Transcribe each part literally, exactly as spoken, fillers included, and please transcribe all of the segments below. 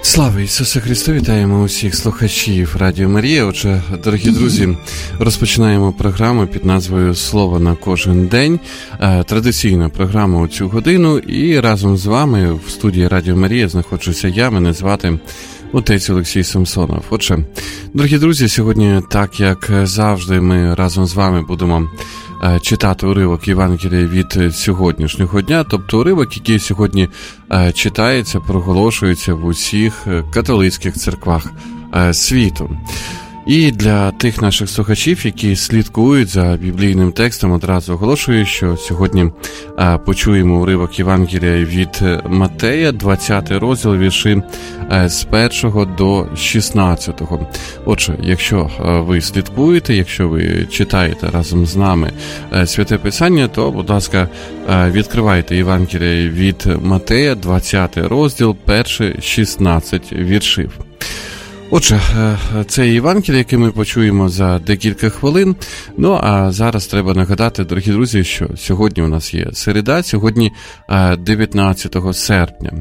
Слава Ісусу Христу! Вітаємо усіх слухачів Радіо Марія. Отже, дорогі друзі, розпочинаємо програму під назвою «Слово на кожен день». Традиційна програма у цю годину. І разом з вами в студії Радіо Марія знаходжуся я, мене звати отець Олексій Самсонов. Отже, дорогі друзі, сьогодні, так як завжди, ми разом з вами будемо читати уривок Євангелія від сьогоднішнього дня, тобто уривок, який сьогодні читається, проголошується в усіх католицьких церквах світу. І для тих наших слухачів, які слідкують за біблійним текстом, одразу оголошую, що сьогодні а, почуємо уривок Євангелія від Матея, двадцятий розділ, вірші а, з першого до шістнадцятого. Отже, якщо а, ви слідкуєте, якщо ви читаєте разом з нами а, Святе Писання, то, будь ласка, а, відкривайте Євангелія від Матея, двадцятий розділ, перші шістнадцять віршів. Отже, це Євангеліє, яке ми почуємо за декілька хвилин. Ну, а зараз треба нагадати, дорогі друзі, що сьогодні у нас є середа, сьогодні дев'ятнадцятого серпня.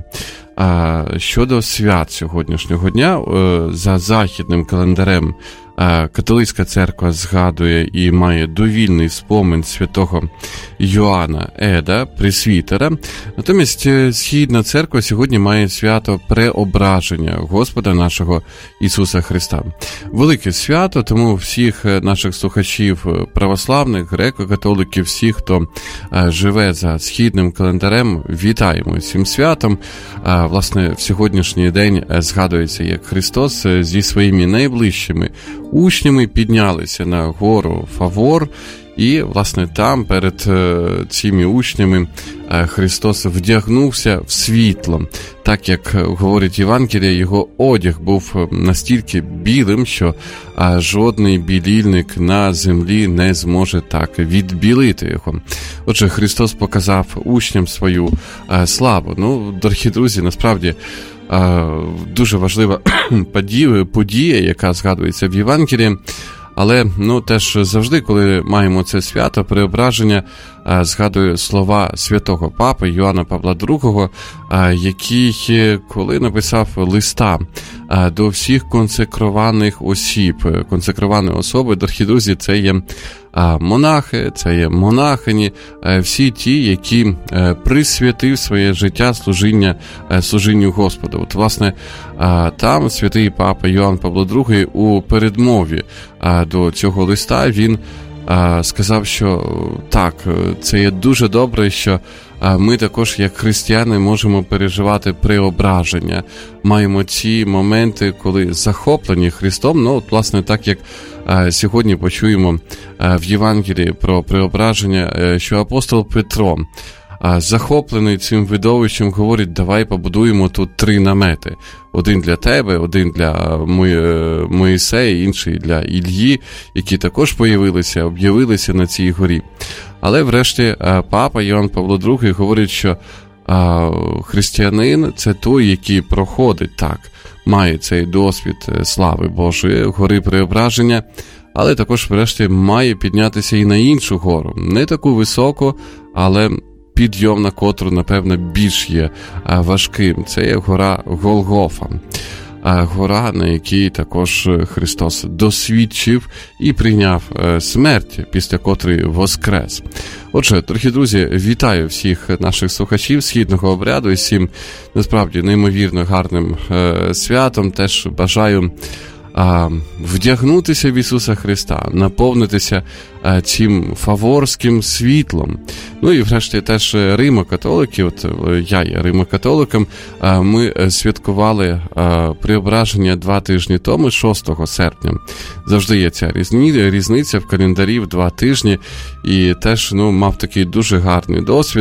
Щодо свят сьогоднішнього дня, за західним календарем католицька церква згадує і має довільний спомин святого Йоанна Еда, пресвітера. Натомість східна церква сьогодні має свято Преображення Господа нашого Ісуса Христа. Велике свято, тому всіх наших слухачів православних, греко-католиків, всіх, хто живе за східним календарем, вітаємо цим святом. Власне, в сьогоднішній день згадується, як Христос зі своїми найближчими учнями піднялися на гору Фавор, і, власне, там перед цими учнями Христос вдягнувся в світло. Так, як говорить Євангеліє, його одяг був настільки білим, що жодний білільник на землі не зможе так відбілити його. Отже, Христос показав учням свою славу. Ну, дорогі друзі, насправді, дуже важлива подія, яка згадується в Євангелії. Але, ну, теж завжди, коли маємо це свято, Преображення, згадую слова святого папи Йоанна Павла другого, який, коли написав листа до всіх консекрованих осіб, консекровані особи, дорогі друзі, це є монахи, це є монахині, всі ті, які присвятив своє життя служіння, служінню Господу. От, власне, там святий папа Йоанн Павло другий у передмові до цього листа, він сказав, що так, це є дуже добре, що ми також, як християни, можемо переживати преображення. Маємо ці моменти, коли захоплені Христом. Ну, от, власне, так як сьогодні почуємо в Євангелії про преображення, що апостол Петро, захоплений цим видовищем, говорить: давай побудуємо тут три намети. Один для тебе, один для Моїсея, інший для Іллі, які також появилися, об'явилися на цій горі. Але врешті папа Йоанн Павло другий говорить, що християнин – це той, який проходить так, має цей досвід слави Божої, гори Преображення, але також врешті має піднятися і на іншу гору. Не таку високу, але підйом на котру, напевно, більш є важким. Це є гора Голгофа. Гора, на якій також Христос досвідчив і прийняв смерть, після котрої воскрес. Отже, дорогі друзі, вітаю всіх наших слухачів східного обряду і всім, насправді, неймовірно гарним святом. Теж бажаю вдягнутися в Ісуса Христа, наповнитися цим фаворським світлом. Ну і врешті теж римо-католики, от я є римо-католиком, ми святкували Преображення два тижні тому, шостого серпня. Завжди є ця різниця в календарі в два тижні, і теж, ну, мав такий дуже гарний досвід.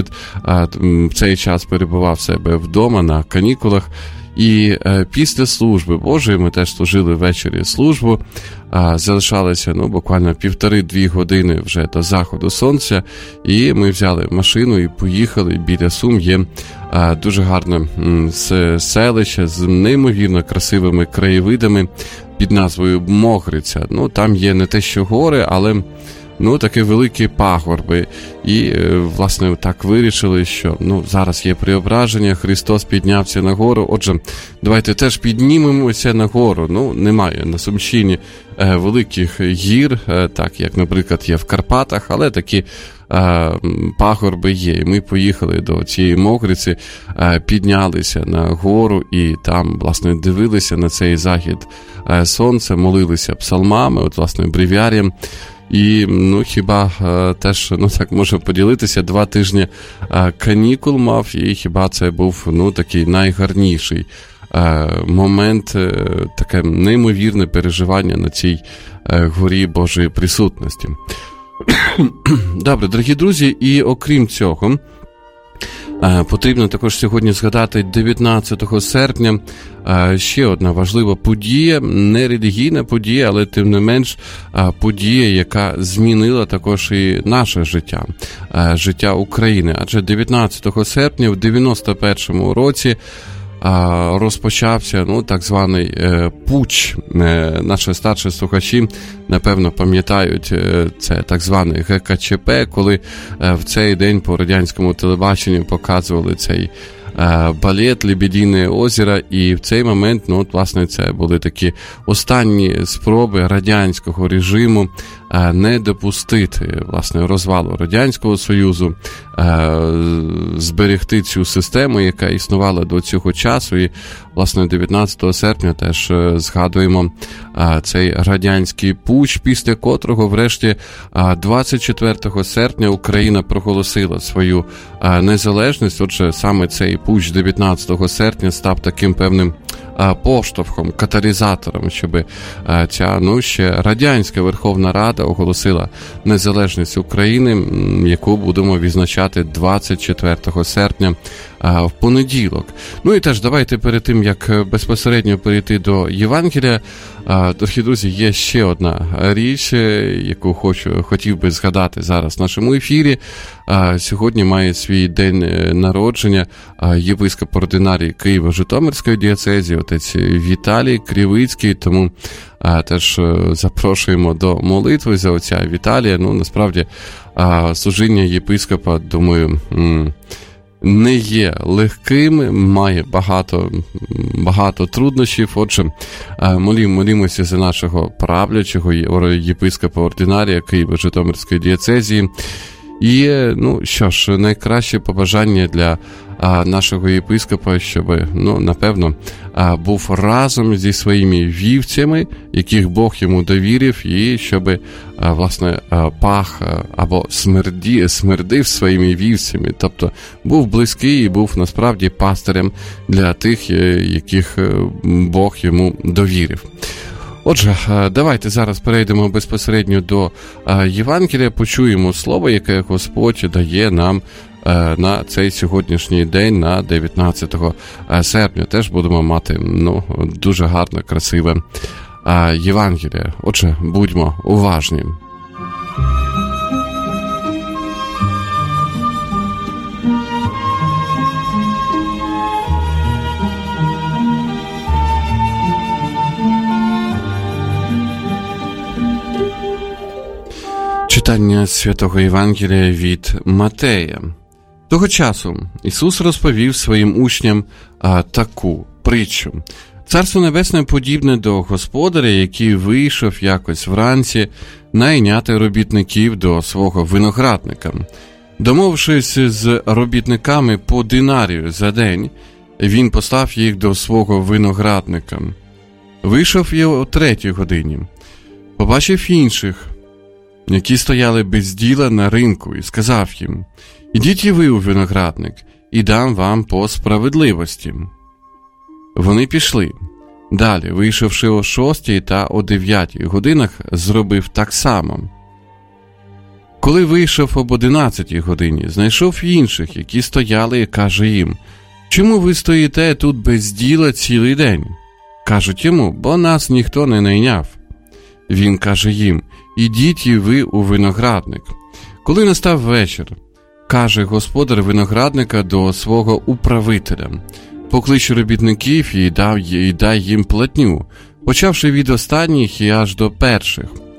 В цей час перебував себе вдома на канікулах. І е, після служби Божої, ми теж служили ввечері службу, а, залишалося, ну, буквально півтори-дві години вже до заходу сонця, і ми взяли машину і поїхали. Біля Сум є а, дуже гарне м, селище з неймовірно красивими краєвидами під назвою Могриця. Ну, там є не те що гори, але ну, такі великі пагорби. І, власне, так вирішили, що, ну, зараз є преображення, Христос піднявся на гору, отже, давайте теж піднімемося на гору. Ну, немає на Сумщині е, великих гір, е, так, як, наприклад, є в Карпатах, але такі е, пагорби є. І ми поїхали до цієї Мокриці, е, піднялися на гору і там, власне, дивилися на цей захід е, сонця, молилися псалмами, от, власне, бревіарієм. І, ну, хіба е, теж, ну, так можу поділитися, два тижні е, канікул мав, і хіба це був, ну, такий найгарніший е, момент, е, таке неймовірне переживання на цій е, горі Божої присутності. Добре, дорогі друзі, і окрім цього, е, потрібно також сьогодні згадати дев'ятнадцятого серпня ще одна важлива подія, не релігійна подія, але тим не менш подія, яка змінила також і наше життя, життя України. Адже дев'ятнадцятого серпня в дев'яносто першому році розпочався, ну, так званий е, путч. Е, наші старші слухачі, напевно, пам'ятають, е, це так званий ге ка че пе, коли е, в цей день по радянському телебаченню показували цей е, балет «Лебедине озеро», і в цей момент, ну, от, власне, це були такі останні спроби радянського режиму е, не допустити, власне, розвалу Радянського Союзу, е, зберегти цю систему, яка існувала до цього часу. І, власне, дев'ятнадцятого серпня теж згадуємо а, цей радянський путч, після котрого, врешті, а, двадцять четвертого серпня Україна проголосила свою а, незалежність. Отже, саме цей путч дев'ятнадцятого серпня став таким певним а, поштовхом, каталізатором, щоб а, ця, ну, ще радянська Верховна Рада оголосила незалежність України, яку будемо відзначати двадцять четвертого серпня а, в понеділок. Ну і теж давайте перед тим, як безпосередньо перейти до Євангелія, дорогі друзі, є ще одна річ, яку хочу, хотів би згадати зараз в нашому ефірі. Сьогодні має свій день народження єпископ ординарій Києво-Житомирської дієцезії, отець Віталій Кривицький, тому теж запрошуємо до молитви за отця Віталія. Ну, насправді, служіння єпископа, думаю, не є легким, має багато, багато труднощів. Отже, молім, молімося за нашого правлячого єпископа ординарія Києво-Житомирської дієцезії. І, ну, що ж, найкраще побажання для а, нашого єпископа, щоб, ну, напевно, а, був разом зі своїми вівцями, яких Бог йому довірив, і щоб, а, власне, а, пах а, або смерді, смердив своїми вівцями, тобто був близький і був, насправді, пастирем для тих, яких Бог йому довірив. Отже, давайте зараз перейдемо безпосередньо до Євангелія, почуємо слово, яке Господь дає нам на цей сьогоднішній день, на дев'ятнадцятого серпня. Теж будемо мати, ну, дуже гарне, красиве Євангеліє. Отже, будьмо уважні. Читання Святого Євангелія від Матея. Того часу Ісус розповів своїм учням а, таку притчу. Царство Небесне подібне до господаря, який вийшов якось вранці найняти робітників до свого виноградника. Домовившись з робітниками по динарію за день, він послав їх до свого виноградника. Вийшов я о третій годині. Побачив інших, які стояли без діла на ринку, і сказав їм: «Ідіть і ви у виноградник, і дам вам по справедливості». Вони пішли. Далі, вийшовши о шостій та о дев'ятій годинах, зробив так само. Коли вийшов об одинадцятій годині, знайшов інших, які стояли, і каже їм: «Чому ви стоїте тут без діла цілий день?» Кажуть йому: «Бо нас ніхто не найняв». Він каже їм: «Ідіть і ви у виноградник». Коли настав вечір, каже господар виноградника до свого управителя: «Поклич робітників і дай, і дай їм платню, почавши від останніх і аж до перших».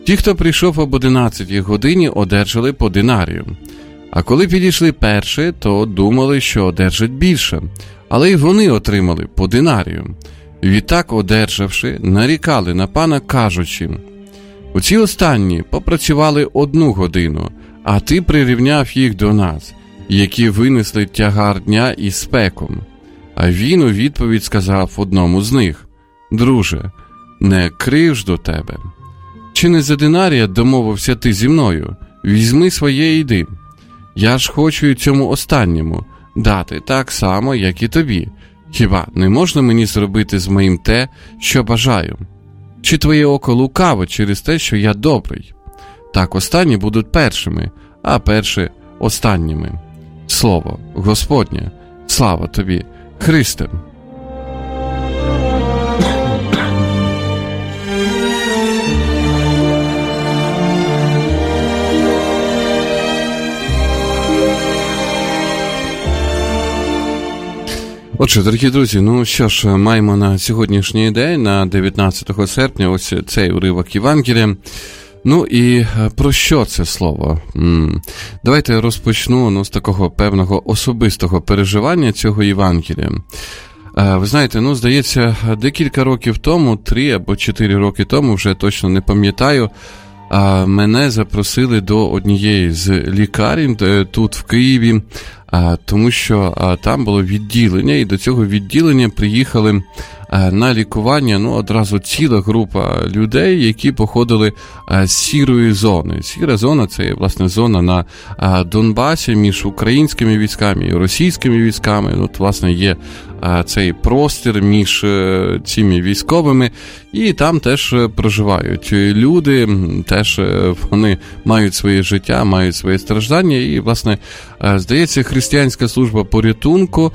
Ті, хто прийшов об одинадцятій годині, одержали по динарію. А коли підійшли перші, то думали, що одержать більше, але й вони отримали по динарію. Відтак, одержавши, нарікали на пана, кажучи: оці останні попрацювали одну годину, а ти прирівняв їх до нас, які винесли тягар дня із спеком. А він у відповідь сказав одному з них: друже, не крив ж до тебе. Чи не за динарія домовився ти зі мною? Візьми своє і йди. Я ж хочу й цьому останньому дати так само, як і тобі. Хіба не можна мені зробити з моїм те, що бажаю? Чи твоє око лукаво через те, що я добрий? Так останні будуть першими, а перші останніми. Слово Господнє, слава тобі, Христе! Отже, дорогі друзі, ну що ж, маємо на сьогоднішній день, на дев'ятнадцятого серпня, ось цей уривок Євангелія. Ну і про що це слово? М-м. Давайте розпочну ну, з такого певного особистого переживання цього Євангелія. Ви знаєте, ну, здається, декілька років тому, три або чотири роки тому, вже точно не пам'ятаю, мене запросили до однієї з лікарень тут в Києві, тому що там було відділення, і до цього відділення приїхали на лікування ну, одразу ціла група людей, які походили з сірої зони. Сіра зона – це, власне, зона на Донбасі між українськими військами і російськими військами. От, власне, є цей простір між цими військовими, і там теж проживають люди, теж вони мають своє життя, мають своє страждання, і, власне, здається, християнська служба порятунку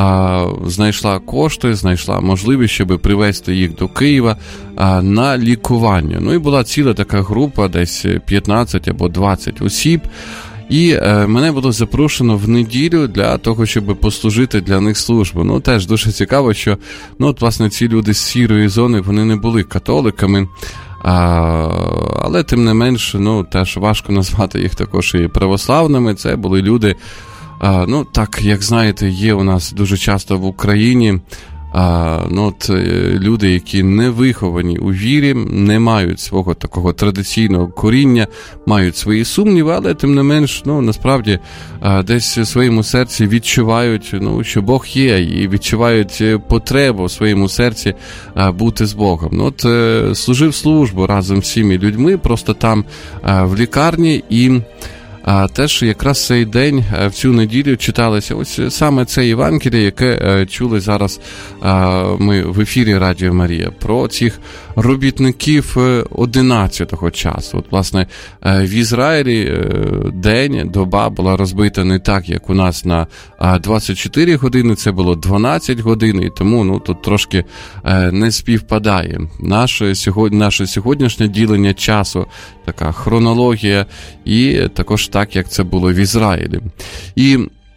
знайшла кошти, знайшла можливість, щоб привезти їх до Києва на лікування. Ну і була ціла така група, десь п'ятнадцять або двадцять осіб, і е, мене було запрошено в неділю для того, щоб послужити для них службу. Ну, теж дуже цікаво, що, ну, от, власне, ці люди з сірої зони, вони не були католиками, а, але, тим не менш, ну, теж важко назвати їх також і православними. Це були люди, а, ну, так, як знаєте, є у нас дуже часто в Україні, А, ну, от, люди, які не виховані у вірі, не мають свого такого традиційного коріння, мають свої сумніви, але тим не менш, ну, насправді, а, десь в своєму серці відчувають, ну, що Бог є, і відчувають потребу в своєму серці а, бути з Богом. Ну, от, служив службу разом з цими людьми, просто там а, в лікарні, і А теж якраз цей день, в цю неділю читалося ось саме це Євангеліє, яке чули зараз ми в ефірі Радіо Марія, про цих робітників одинадцятого часу. От, власне, в Ізраїлі день, доба була розбита не так, як у нас на двадцять чотири години, це було дванадцять годин, і тому ну, тут трошки не співпадає. Наше, сьогодні, наше сьогоднішнє ділення часу, така хронологія, і також так, як це було в Ізраїлі. І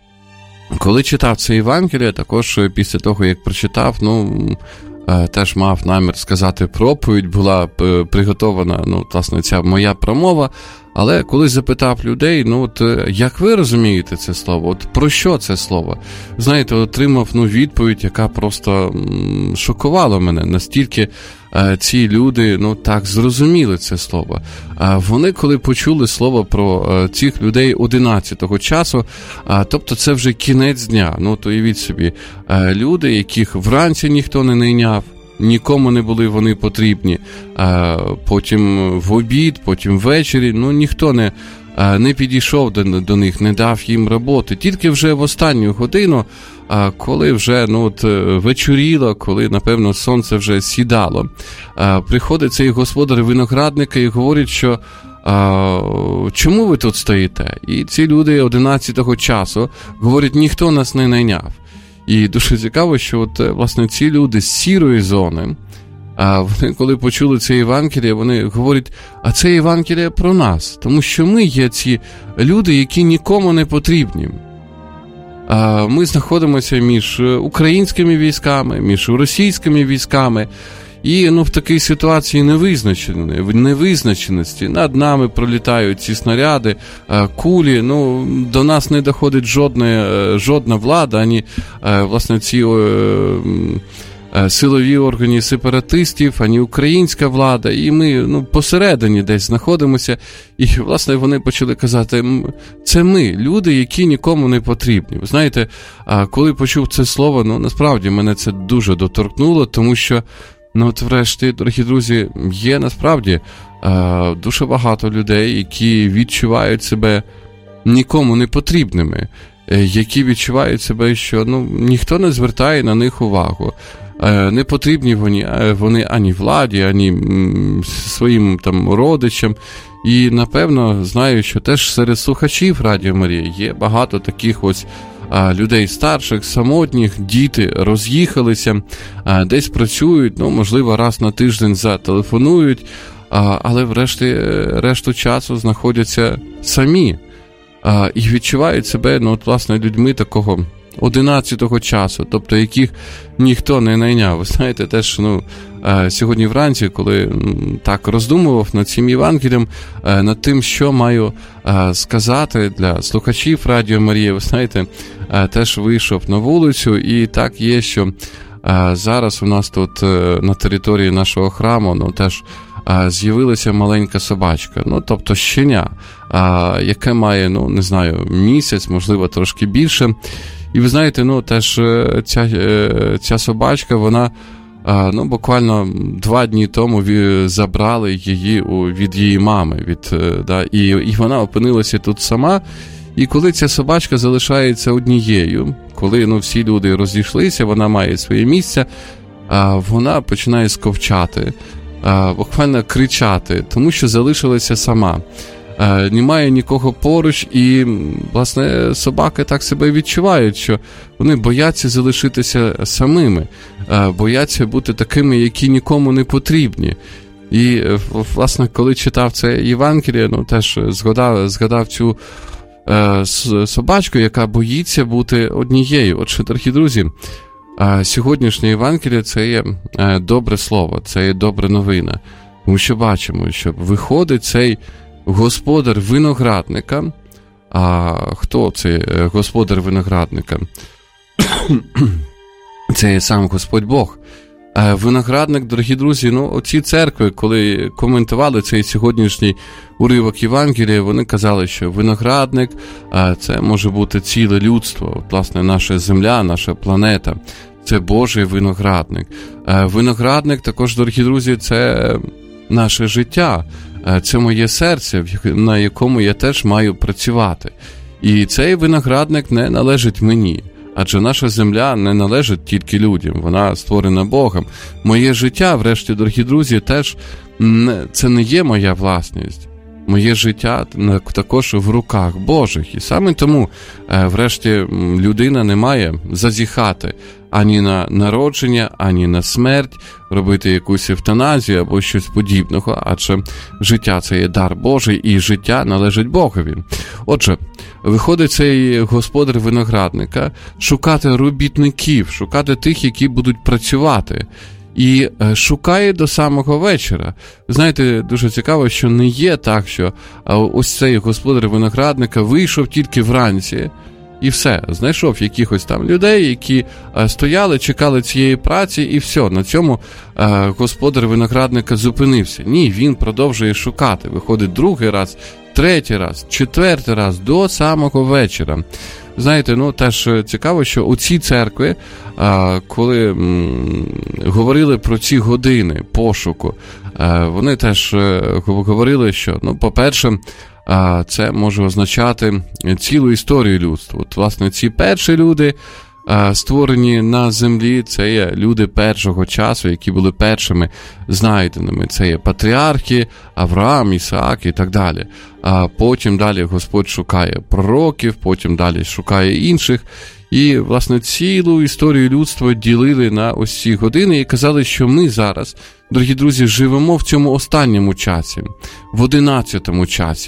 коли читав це Євангеліє, також після того, як прочитав, ну, теж мав намір сказати проповідь, була приготована, ну, власне, ця моя промова, але коли запитав людей, ну, от, як ви розумієте це слово, от про що це слово? Знаєте, отримав, ну, відповідь, яка просто м, шокувала мене, настільки е, ці люди, ну, так зрозуміли це слово. А вони, коли почули слово про е, цих людей одинадцятого часу, а, тобто це вже кінець дня, ну, то уявіть собі, е, люди, яких вранці ніхто не найняв, нікому не були вони потрібні, а потім в обід, потім ввечері, ну ніхто не, не підійшов до, до них, не дав їм роботи. Тільки вже в останню годину, коли вже ну, от, вечоріло, коли, напевно, сонце вже сідало, приходить цей господар виноградника і говорить, що А, чому ви тут стоїте? І ці люди одинадцятого часу говорять, ніхто нас не найняв. І дуже цікаво, що от, власне, ці люди з сірої зони, а вони, коли почули це Євангеліє, вони говорять, а це Євангеліє про нас, тому що ми є ці люди, які нікому не потрібні. А ми знаходимося між українськими військами, між російськими військами, І ну, в такій ситуації невизначеності над нами пролітають ці снаряди, кулі, ну, до нас не доходить жодна, жодна влада, ані власне ці силові органи сепаратистів, ані українська влада, і ми ну, посередині десь знаходимося, і, власне, вони почали казати, це ми, люди, які нікому не потрібні. Ви знаєте, коли почув це слово, ну, насправді, мене це дуже доторкнуло, тому що, ну, от врешті, дорогі друзі, є, насправді, дуже багато людей, які відчувають себе нікому не потрібними, які відчувають себе, що, ну, ніхто не звертає на них увагу. Не потрібні вони, вони ані владі, ані своїм там родичам. І, напевно, знаю, що теж серед слухачів Радіо Марія є багато таких ось а, людей старших, самотніх, діти роз'їхалися, а, десь працюють, ну, можливо, раз на тиждень зателефонують, а, але врешті решту часу знаходяться самі а, і відчувають себе, ну, от, власне, людьми такого одинадцятого часу, тобто яких ніхто не найняв. Ви знаєте, теж, ну, сьогодні вранці, коли так роздумував над цим Євангелієм, над тим, що маю сказати для слухачів Радіо Марія, ви знаєте, теж вийшов на вулицю, і так є, що зараз у нас тут на території нашого храму, ну, теж з'явилася маленька собачка, ну, тобто щеня, яке має, ну, не знаю, місяць, можливо, трошки більше. І ви знаєте, ну, теж ця, ця собачка, вона, ну, буквально два дні тому забрали її від її мами, від, да, і, і вона опинилася тут сама. І коли ця собачка залишається однією, коли, ну, всі люди розійшлися, вона має своє місце, вона починає сковчати, буквально кричати, тому що залишилася сама. Немає нікого поруч, і, власне, собаки так себе відчувають, що вони бояться залишитися самими, бояться бути такими, які нікому не потрібні. І, власне, коли читав це Євангеліє, ну, теж згадав, згадав цю е, собачку, яка боїться бути однією. Отже, дорогі друзі, сьогоднішнє Євангеліє – це є добре слово, це є добра новина. Тому що бачимо, що виходить цей господар виноградника. А хто цей господар виноградника? Це є сам Господь Бог. Виноградник, дорогі друзі, ну, оці церкви, коли коментували цей сьогоднішній уривок Євангелія, вони казали, що виноградник – це може бути ціле людство, власне, наша земля, наша планета. Це Божий виноградник. Виноградник також, дорогі друзі, це наше життя, це моє серце, на якому я теж маю працювати. І цей виноградник не належить мені. Адже наша земля не належить тільки людям, вона створена Богом. Моє життя, врешті, дорогі друзі, теж це не є моя власність. Моє життя також в руках Божих. І саме тому, врешті, людина не має зазіхати ані на народження, ані на смерть, робити якусь евтаназію або щось подібного, адже життя – це є дар Божий, і життя належить Богові. Отже, виходить цей господар виноградника шукати робітників, шукати тих, які будуть працювати. І шукає до самого вечора. Знаєте, дуже цікаво, що не є так, що ось цей господар виноградника вийшов тільки вранці, і все, знайшов якихось там людей, які стояли, чекали цієї праці, і все, на цьому господар виноградника зупинився. Ні, він продовжує шукати, виходить другий раз, третій раз, четвертий раз, до самого вечора. Знаєте, ну, теж цікаво, що у цій церкві, коли м, говорили про ці години пошуку, вони теж говорили, що, ну, по-перше, це може означати цілу історію людства. От, власне, ці перші люди, створені на землі, це є люди першого часу, які були першими знайденими. Це є патріархи, Авраам, Ісаак і так далі. А потім далі Господь шукає пророків, потім далі шукає інших. І, власне, цілу історію людства ділили на ось ці години і казали, що ми зараз, дорогі друзі, живемо в цьому останньому часі, в одинадцятому часі.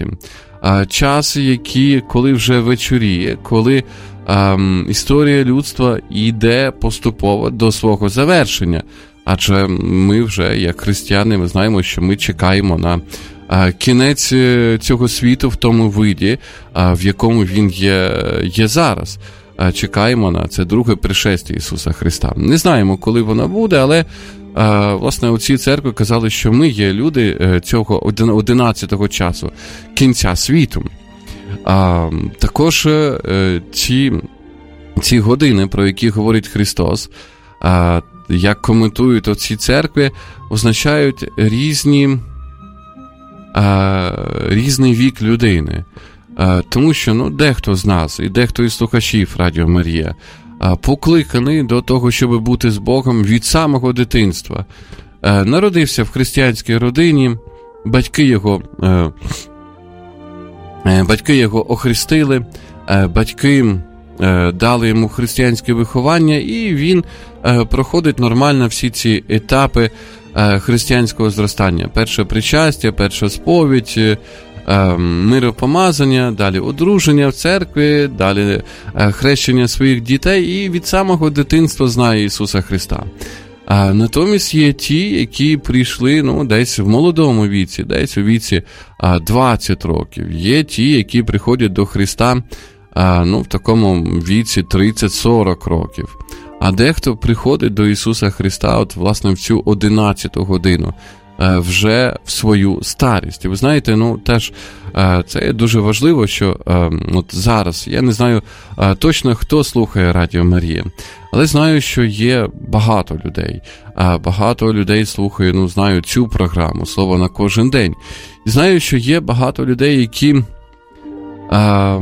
Час, який, коли вже вечоріє, коли ем, історія людства йде поступово до свого завершення. Адже ми вже, як християни, ми знаємо, що ми чекаємо на кінець цього світу в тому виді, в якому він є, є зараз. Чекаємо на це друге пришестя Ісуса Христа. Не знаємо, коли воно буде, але власне у цій церкві казали, що ми є люди цього одинадцятого часу, кінця світу. Також ці, ці години, про які говорить Христос, як коментують оці церкви, означають різні, різний вік людини. Тому що ну, дехто з нас, і дехто із слухачів Радіо Марія, покликаний до того, щоб бути з Богом від самого дитинства. Народився в християнській родині, батьки його, батьки його охрестили, батьки дали йому християнське виховання, і він проходить нормально всі ці етапи християнського зростання. Перше причастя, перша сповідь, миропомазання, далі одруження в церкві, далі хрещення своїх дітей, і від самого дитинства знає Ісуса Христа. А натомість є ті, які прийшли ну, десь в молодому віці, десь у віці двадцять років. Є ті, які приходять до Христа ну, в такому віці тридцять-сорок років. А дехто приходить до Ісуса Христа от, власне, в цю одинадцяту годину, вже в свою старість. І ви знаєте, ну, теж це є дуже важливо, що от зараз, я не знаю точно, хто слухає Радіо Марія, але знаю, що є багато людей. Багато людей слухає, ну, знаю цю програму «Слово на кожен день». І знаю, що є багато людей, які а,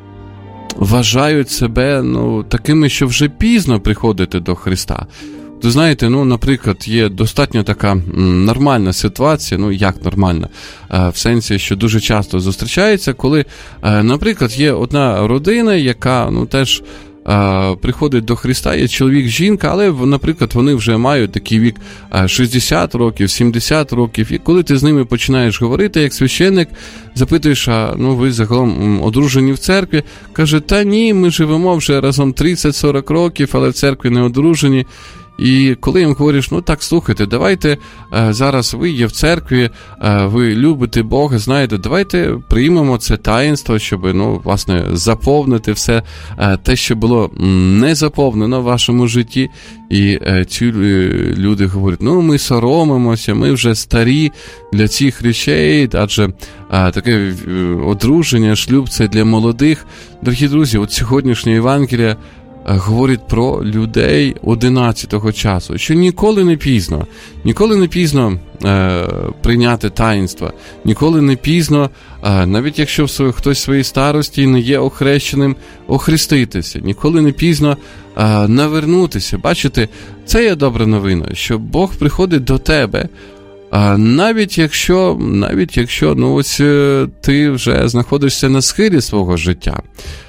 вважають себе, ну, такими, що вже пізно приходити до Христа. Ви знаєте, ну, наприклад, є достатньо така нормальна ситуація, ну, як нормальна, в сенсі, що дуже часто зустрічається, коли, наприклад, є одна родина, яка, ну, теж приходить до Христа, є чоловік, жінка, але, наприклад, вони вже мають такий вік шістдесят років, сімдесят років, і коли ти з ними починаєш говорити, як священник, запитуєш, а ну ви загалом одружені в церкві, каже, та ні, ми живемо вже разом тридцять-сорок років, але в церкві не одружені. І коли їм говориш, ну так, слухайте, давайте е, зараз ви є в церкві, е, ви любите Бога, знаєте, давайте приймемо це таїнство, щоб, ну, власне, заповнити все е, те, що було не заповнено в вашому житті. І е, ці люди говорять, ну, ми соромимося, ми вже старі для цих речей, адже е, таке одруження, шлюб – це для молодих. Дорогі друзі, от сьогоднішня Євангелія говорить про людей одинадцятого часу, що ніколи не пізно, ніколи не пізно е, прийняти таїнство, ніколи не пізно, е, навіть якщо в хтось в своїй старості не є охрещеним, охреститися, ніколи не пізно е, навернутися. Бачите, це є добра новина, що Бог приходить до тебе, е, навіть якщо, навіть якщо ну, ось, е, ти вже знаходишся на схилі свого життя.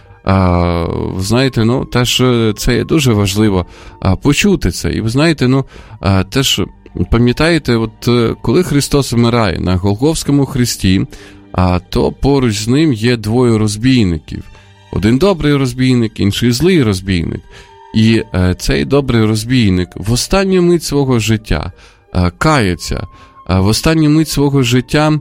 А, знаєте, ну, теж це є дуже важливо а, почути це. І ви знаєте, ну, а, теж пам'ятаєте, от коли Христос вмирає на Голгофському хресті, а, то поруч з ним є двоє розбійників. Один добрий розбійник, інший злий розбійник. І а, цей добрий розбійник в останню мить свого життя а, кається, а, в останню мить свого життя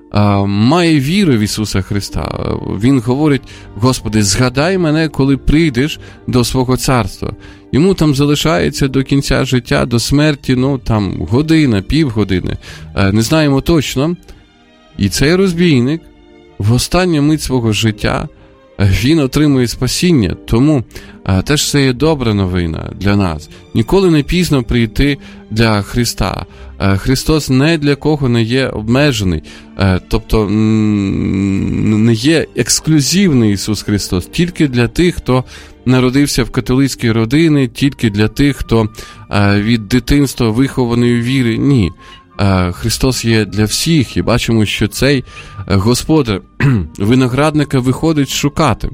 має віру в Ісуса Христа. Він говорить, Господи, згадай мене, коли прийдеш до свого царства. Йому там залишається до кінця життя, до смерті, ну, там, година, півгодини. Не знаємо точно. І цей розбійник в останню мить свого життя він отримує спасіння. Тому а, теж це є добра новина для нас. Ніколи не пізно прийти для Христа. А, Христос не для кого не є обмежений. А, тобто не є ексклюзивний Ісус Христос. Тільки для тих, хто народився в католицькій родині, тільки для тих, хто а, від дитинства вихований у вірі. Ні. Христос є для всіх, і бачимо, що цей господар виноградника виходить шукати.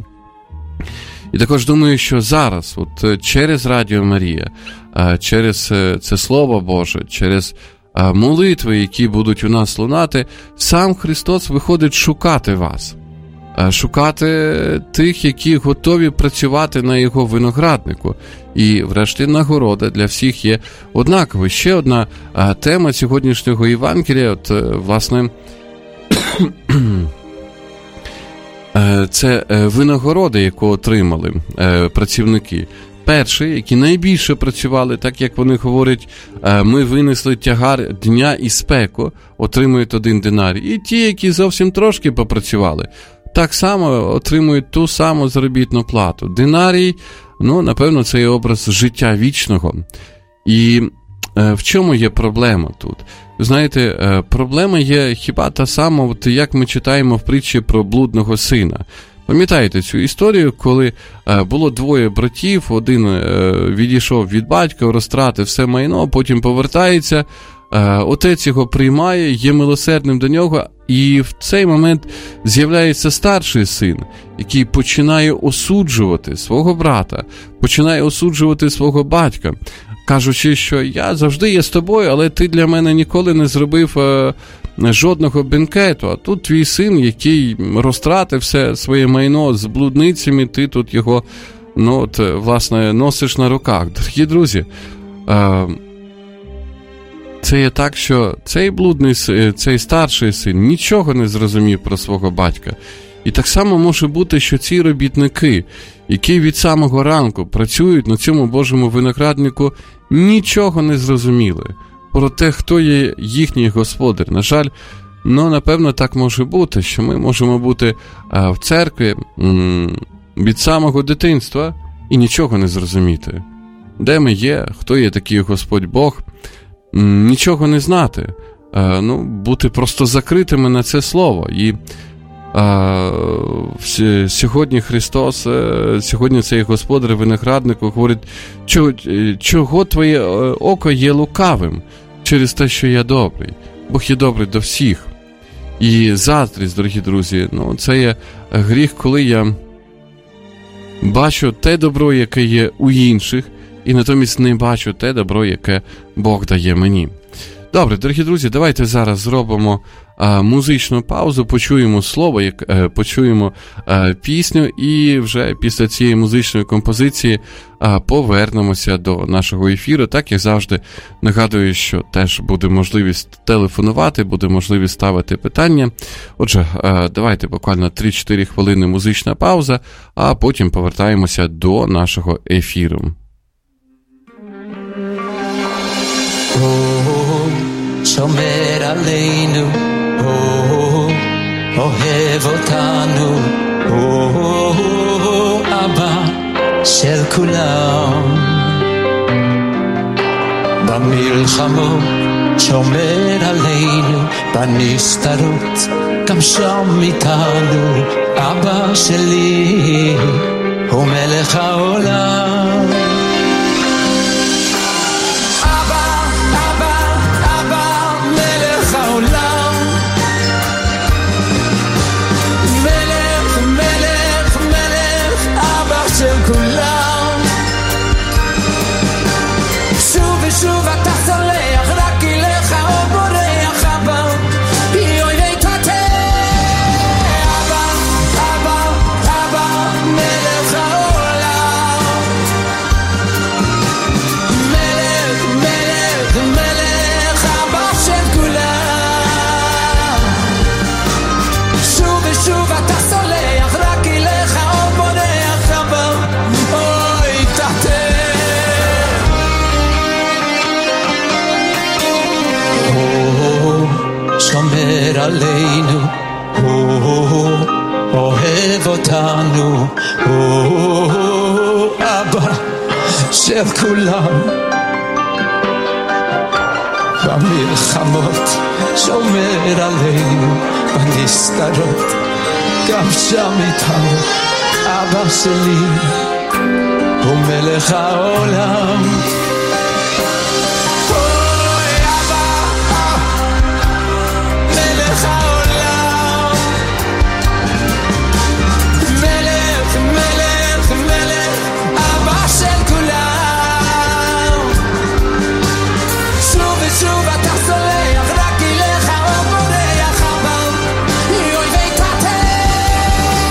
І також думаю, що зараз, от через Радіо Марія, через це Слово Боже, через молитви, які будуть у нас лунати, сам Христос виходить шукати вас. шукати тих, які готові працювати на його винограднику. І, врешті, нагорода для всіх є однакова. Ще одна тема сьогоднішнього Євангелія, от, власне, це винагорода, яку отримали працівники. Перші, які найбільше працювали, так як вони говорять, ми винесли тягар дня і спеку, отримують один динарій. І ті, які зовсім трошки попрацювали, так само отримують ту саму заробітну плату. Динарій, ну, напевно, це є образ життя вічного. І е, в чому є проблема тут? Знаєте, е, проблема є хіба та сама, от як ми читаємо в притчі про блудного сина. Пам'ятаєте цю історію, коли е, було двоє братів, один е, відійшов від батька, розтратив все майно, потім повертається, е, отець його приймає, є милосердним до нього, і в цей момент з'являється старший син, який починає осуджувати свого брата, починає осуджувати свого батька, кажучи, що я завжди є з тобою, але ти для мене ніколи не зробив е, жодного бенкету, а тут твій син, який розтратив все своє майно з блудницями, ти тут його, ну, от, власне, носиш на руках. Дорогі друзі, е, це є так, що цей блудний, цей старший син нічого не зрозумів про свого батька. І так само може бути, що ці робітники, які від самого ранку працюють на цьому Божому винограднику, нічого не зрозуміли про те, хто є їхній господар. На жаль, ну, напевно, так може бути, що ми можемо бути а, в церкві м- від самого дитинства і нічого не зрозуміти. Де ми є, хто є такий Господь Бог, м- нічого не знати, а, ну, бути просто закритими на це слово. І а, сьогодні Христос, сьогодні цей господар винограднику говорить, чого, чого твоє око є лукавим? Через те, що я добрий. Бог є добрий до всіх. І заздрість, дорогі друзі, ну, це є гріх, коли я бачу те добро, яке є у інших, і натомість не бачу те добро, яке Бог дає мені. Добре, дорогі друзі, давайте зараз зробимо а, музичну паузу, почуємо слово, як, а, почуємо а, пісню, і вже після цієї музичної композиції а, повернемося до нашого ефіру. Так, як завжди, нагадую, що теж буде можливість телефонувати, буде можливість ставити питання. Отже, а, давайте буквально три-чотири хвилини музична пауза, а потім повертаємося до нашого ефіру. שומר עלינו, אוהב אותנו, אבא של כולם. במלחמות שומר עלינו, בנסתרות גם שם איתנו, אבא שלי הוא מלך העולם. שוב אתה סולח, רק אליך או בורח אבא, יוי תתה. אבא, אבא, אבא, מלך העולם. מלך, מלך, מלך, אבא של כולם. שוב ושוב אתה סולח, רק אליך או בורח אבא, יוי תתה. שומר עלינו, אוהב אותנו, אבא של כולם. במלחמות שומר עלינו, בנסתרות גם שם איתנו, אבא שלי הוא מלך העולם. שוב אתה סולח, רק אליך או בורח אבא, יוי תתה.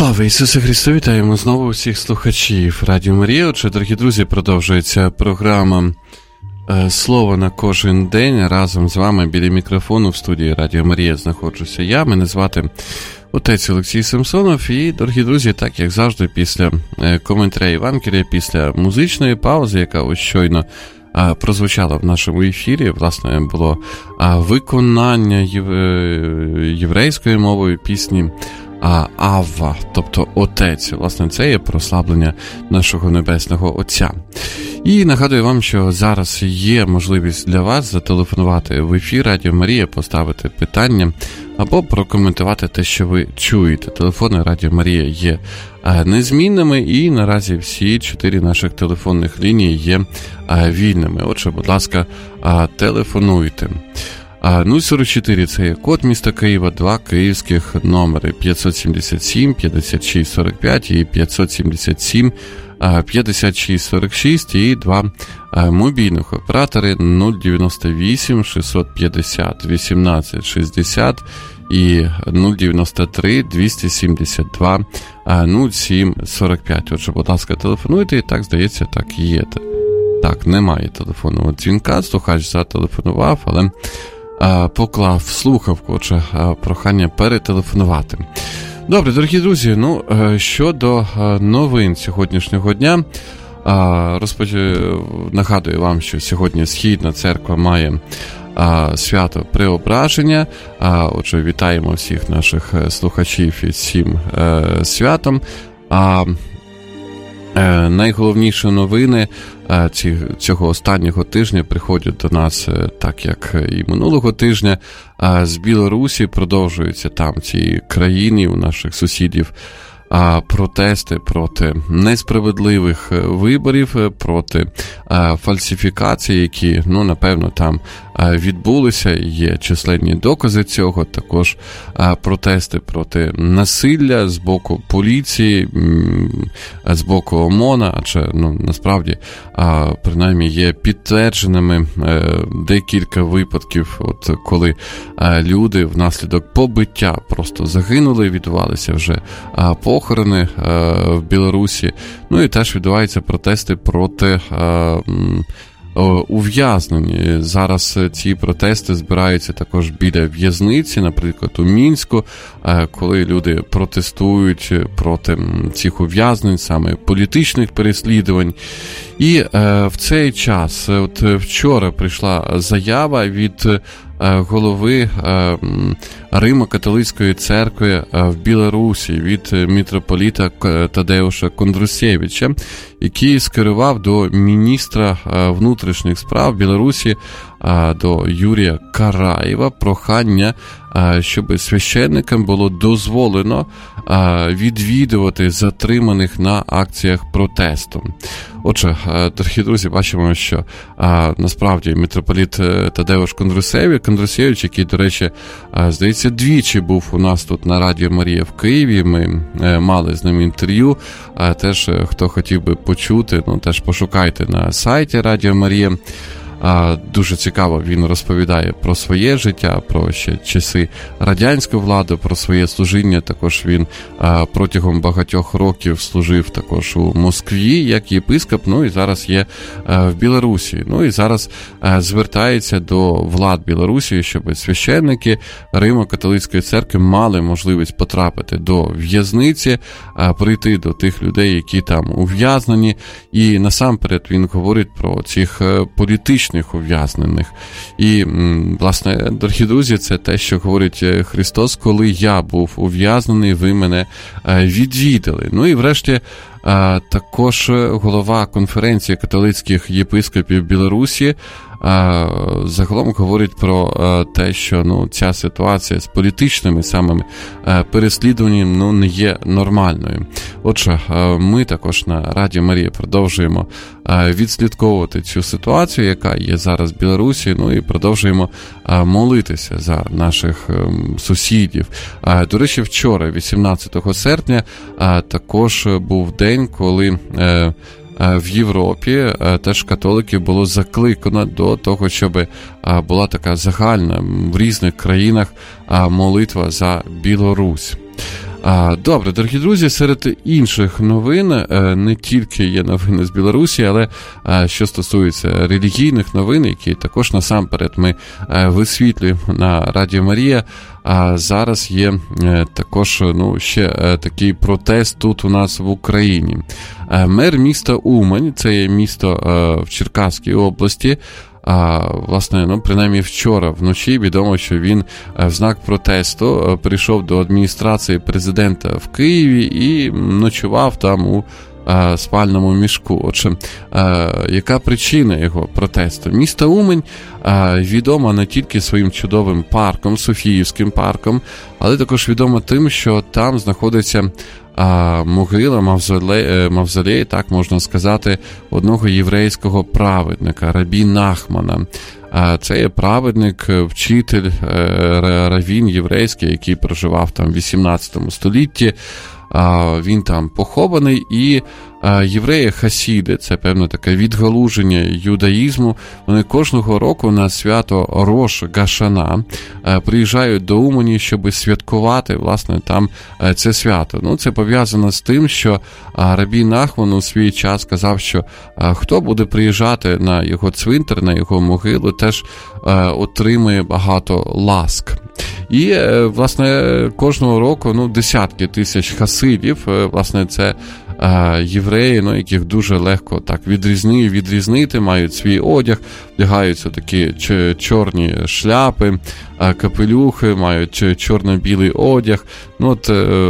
Слава Ісусу Христу! Вітаємо знову всіх слухачів Радіо Марія. Отже, дорогі друзі, продовжується програма «Слово на кожен день». Разом з вами біля мікрофону в студії Радіо Марія знаходжуся я. Мене звати отець Олексій Самсонов. І, дорогі друзі, так як завжди, після коментаря Євангелія, після музичної паузи, яка ось щойно прозвучала в нашому ефірі, власне, було виконання єврейською мовою пісні Авва, тобто Отець. Власне, це є прославлення нашого Небесного Отця. І нагадую вам, що зараз є можливість для вас зателефонувати в ефір Радіо Марія, поставити питання або прокоментувати те, що ви чуєте. Телефони Радіо Марія є незмінними, і наразі всі чотири наших телефонних лінії є вільними. Отже, будь ласка, телефонуйте. нуль сорок чотири – це є код міста Києва, два київських номери п'ятсот сімдесят сім п'ятдесят шість сорок п'ять і п'ятсот сімдесят сім п'ятдесят шість сорок шість, і два мобільних оператори нуль дев'яносто вісім шістсот п'ятдесят вісімнадцять шістдесят і нуль дев'яносто три двісті сімдесят два нуль сім сорок п'ять. Отже, будь ласка, телефонуйте, і так, здається, так і є. Так, немає телефонного дзвінка, слухач зателефонував, але поклав слухавку, отже, прохання перетелефонувати. Добре, дорогі друзі, ну, щодо новин сьогоднішнього дня, розпоч... нагадую вам, що сьогодні Східна Церква має свято Преображення. Отже, вітаємо всіх наших слухачів із цим святом. Найголовніші новини цього останнього тижня приходять до нас, так як і минулого тижня. З Білорусі продовжуються там ці країни у наших сусідів протести проти несправедливих виборів, проти фальсифікацій, які, ну, напевно, там відбулися, є численні докази цього, також протести проти насилля з боку поліції, з боку ОМОНа, адже, ну, насправді, принаймні, є підтвердженими декілька випадків, от коли люди внаслідок побиття просто загинули, відбувалися вже похорони в Білорусі. Ну і теж відбуваються протести проти ув'язнень. Зараз ці протести збираються також біля в'язниці, наприклад, у Мінську, коли люди протестують проти цих ув'язнень, саме політичних переслідувань. І в цей час, от вчора прийшла заява від голови Римо-католицької церкви в Білорусі, від митрополіта Тадеуша Кондрусевича, який скерував до міністра внутрішніх справ Білорусі, до Юрія Караєва, прохання, щоб священникам було дозволено відвідувати затриманих на акціях протесту. Отже, дорогі друзі, бачимо, що насправді митрополіт Тадеуш Кондрусевич, який, до речі, здається, двічі був у нас тут на Радіо Марія в Києві, ми мали з ним інтерв'ю, теж хто хотів би почути, ну теж пошукайте на сайті Радіо Марія. Дуже цікаво він розповідає про своє життя, про ще часи радянської влади, про своє служіння. Також він протягом багатьох років служив також у Москві як єпископ, ну і зараз є в Білорусі. Ну і зараз звертається до влад Білорусі, щоб священники Римо-католицької церкви мали можливість потрапити до в'язниці, прийти до тих людей, які там ув'язнені. І насамперед він говорить про цих політичних ув'язнених. І, власне, дорогі друзі, це те, що говорить Христос: коли я був ув'язнений, ви мене відвідали. Ну і врешті також голова конференції католицьких єпископів Білорусі загалом говорить про те, що, ну, ця ситуація з політичними самими переслідуваннями, ну, не є нормальною. Отже, ми також на Радіо Марія продовжуємо відслідковувати цю ситуацію, яка є зараз в Білорусі, ну і продовжуємо молитися за наших сусідів. До речі, вчора, вісімнадцятого серпня, також був день, коли в Європі теж католиків було закликано до того, щоб була така загальна в різних країнах молитва за Білорусь. Добре, дорогі друзі, серед інших новин не тільки є новини з Білорусі, але що стосується релігійних новин, які також насамперед ми висвітлюємо на Радіо Марія, а зараз є також ну, ще такий протест тут у нас в Україні. Мер міста Умань, це є місто в Черкаській області, А, власне, ну, принаймні вчора вночі відомо, що він в знак протесту прийшов до адміністрації президента в Києві і ночував там у а, спальному мішку. Отже, а, яка причина його протесту? Місто Умань а, відомо не тільки своїм чудовим парком, Софіївським парком, але також відомо тим, що там знаходиться А могила, мавзолей, мавзолей, так можна сказати, одного єврейського праведника, Рабі Нахмана. Це є праведник, вчитель, раввін єврейський, який проживав там в вісімнадцятому столітті. Він там похований, і євреї-хасіди, це певне таке відгалуження юдаїзму, вони кожного року на свято Рош Гашана приїжджають до Умані, щоб святкувати, власне, там це свято. Ну, це пов'язано з тим, що Рабі Нахман у свій час казав, що хто буде приїжджати на його цвинтар, на його могилу, теж отримує багато ласк. І, власне, кожного року, ну, десятки тисяч хасидів, власне, це євреї, ну, яких дуже легко так відрізни, відрізнити, мають свій одяг, вдягаються такі чорні шляпи, капелюхи, мають чорно-білий одяг. Ну, от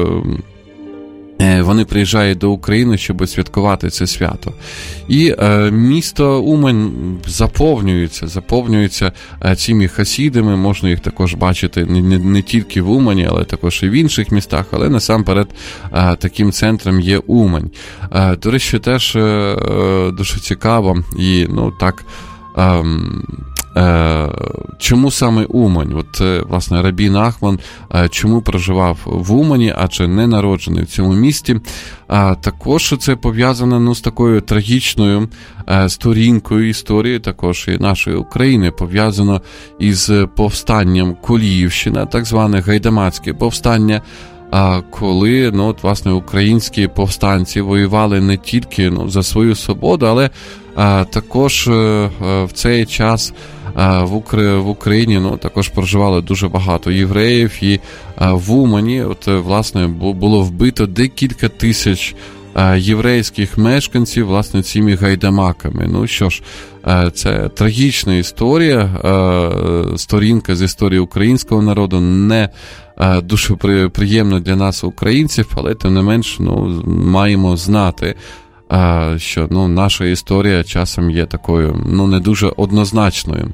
вони приїжджають до України, щоб святкувати це свято. І е, місто Умань заповнюється, заповнюється е, цими хасідами, можна їх також бачити не, не, не тільки в Умані, але також і в інших містах, але насамперед е, таким центром є Умань. Е, до речі, теж е, дуже цікаво і, ну, так, е, Е, чому саме Умань? От, власне, Рабі Нахман е, чому проживав в Умані, адже не народжений в цьому місті. А також це пов'язано, ну, з такою трагічною е, сторінкою історії також і нашої України, пов'язано із повстанням Коліївщина, так зване гайдамацьке повстання, а коли, ну, от, власне, українські повстанці воювали не тільки, ну, за свою свободу, але а, також а, в цей час а, в, Украї... в Україні, ну, також проживало дуже багато євреїв, і а, в Умані, от, власне, було вбито декілька тисяч а, єврейських мешканців, власне, цими гайдамаками. Ну, що ж, а, це трагічна історія, а, сторінка з історії українського народу, не дуже приємно для нас, українців, але тим не менш, ну, маємо знати, що, ну, наша історія часом є такою, ну, не дуже однозначною.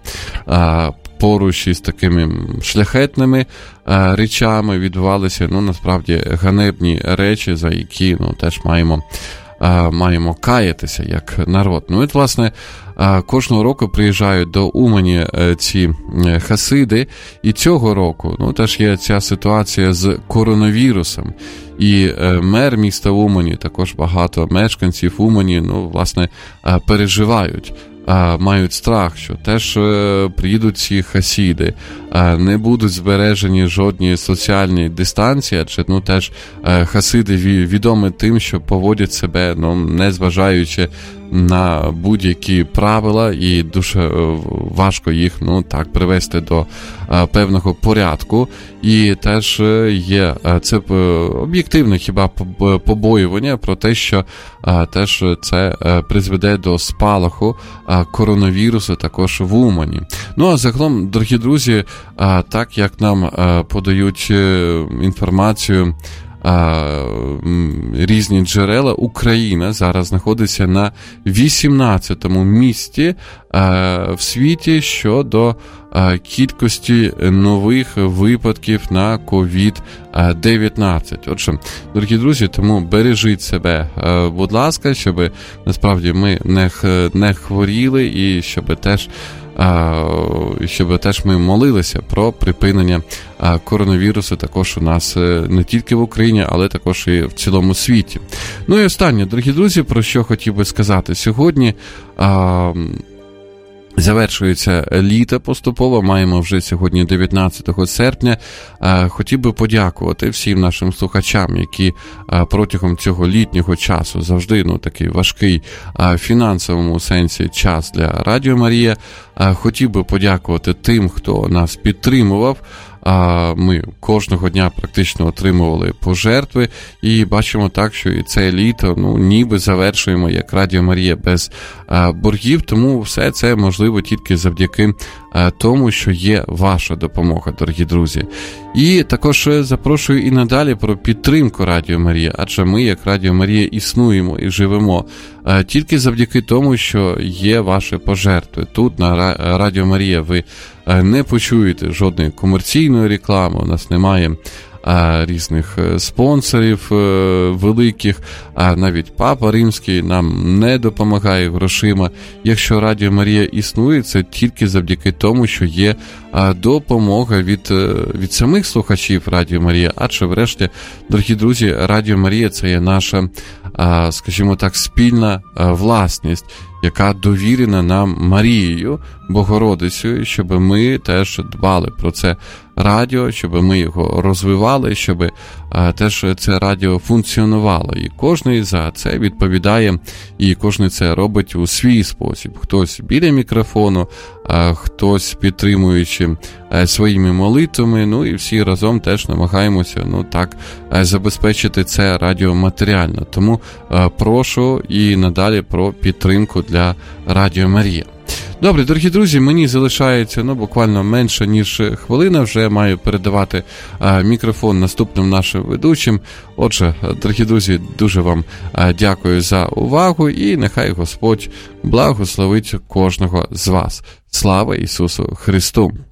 Поруч із такими шляхетними речами відбувалися, ну, насправді, ганебні речі, за які, ну, теж маємо маємо каятися як народ. Ну, і, власне, кожного року приїжджають до Умані ці хасиди, і цього року, ну, теж є ця ситуація з коронавірусом. І мер міста Умані, також багато мешканців Умані, ну, власне, переживають, мають страх, що теж приїдуть ці хасіди, не будуть збережені жодні соціальні дистанції, адже, ну, теж хасиди відомі тим, що поводять себе, ну, не зважаючи на будь-які правила, і дуже важко їх, ну, так, привести до певного порядку. І теж є це об'єктивне хіба побоювання про те, що теж це призведе до спалаху коронавірусу також в Умані. Ну, а загалом, дорогі друзі, так як нам подають інформацію різні джерела, Україна зараз знаходиться на вісімнадцятому місці в світі щодо кількості нових випадків на ковід дев'ятнадцять. Отже, дорогі друзі, тому бережіть себе, будь ласка, щоб насправді ми не, не хворіли, і щоб теж щоб теж ми молилися про припинення коронавірусу також у нас не тільки в Україні, але також і в цілому світі. Ну і останнє, дорогі друзі, про що хотів би сказати сьогодні. Завершується літо поступово, маємо вже сьогодні дев'ятнадцятого серпня. Хотів би подякувати всім нашим слухачам, які протягом цього літнього часу, завжди ну, такий важкий в фінансовому сенсі час для Радіо Марія. Хотів би подякувати тим, хто нас підтримував. Ми кожного дня практично отримували пожертви і бачимо так, що і це літо, ну, ніби завершуємо як Радіо Марія без боргів, тому все це можливо тільки завдяки тому, що є ваша допомога, дорогі друзі. І також запрошую і надалі про підтримку Радіо Марія, адже ми, як Радіо Марія, існуємо і живемо тільки завдяки тому, що є ваші пожертви. Тут на Радіо Марія ви не почуєте жодної комерційної реклами, у нас немає а, різних спонсорів а, великих, а навіть Папа Римський нам не допомагає грошима. Якщо Радіо Марія існує, це тільки завдяки тому, що є а, допомога від, від самих слухачів Радіо Марія, адже врешті, дорогі друзі, Радіо Марія – це є наша, а, скажімо так, спільна а, власність, яка довірена нам Марією, Богородицею, щоб ми теж дбали про це радіо, щоб ми його розвивали, щоб а, теж це радіо функціонувало. І кожен за це відповідає, і кожен це робить у свій спосіб. Хтось біля мікрофону, а хтось підтримуючи а, своїми молитвами, ну і всі разом теж намагаємося, ну так, а, забезпечити це радіо матеріально. Тому а, прошу і надалі про підтримку для Радіо Марія. Добре, дорогі друзі, мені залишається ну, буквально менше, ніж хвилина. Вже маю передавати а, мікрофон наступним нашим ведучим. Отже, дорогі друзі, дуже вам а, дякую за увагу і нехай Господь благословить кожного з вас. Слава Ісусу Христу!